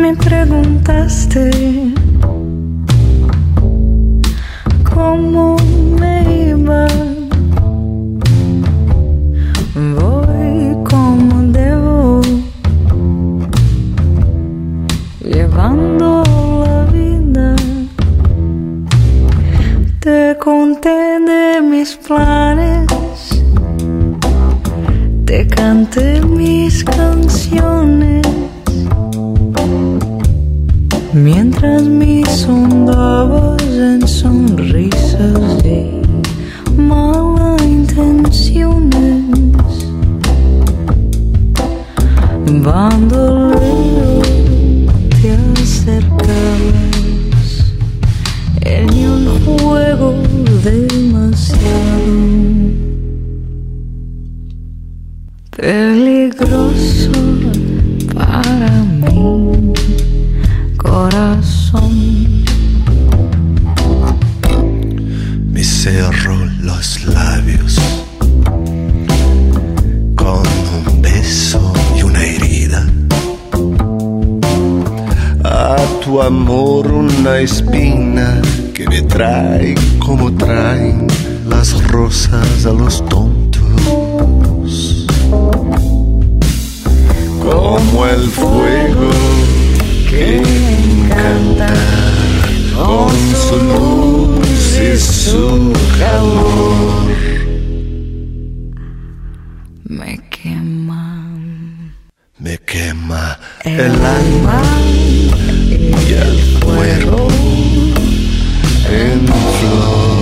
Me preguntaste cómo me iba. Voy como debo, llevando la vida. Te conté de mis planes, te canté mis canciones, mientras me sondabas en sonrisas y malas intenciones. Bandolero, te acercabas en un juego demasiado peligroso para mí, corazón. Me cerró los labios con un beso y una herida. A tu amor una espina que me trae como traen las rosas a los tontos. Como el fuego que encanta con su luz y su calor. Me quema el alma y el fuego en flor.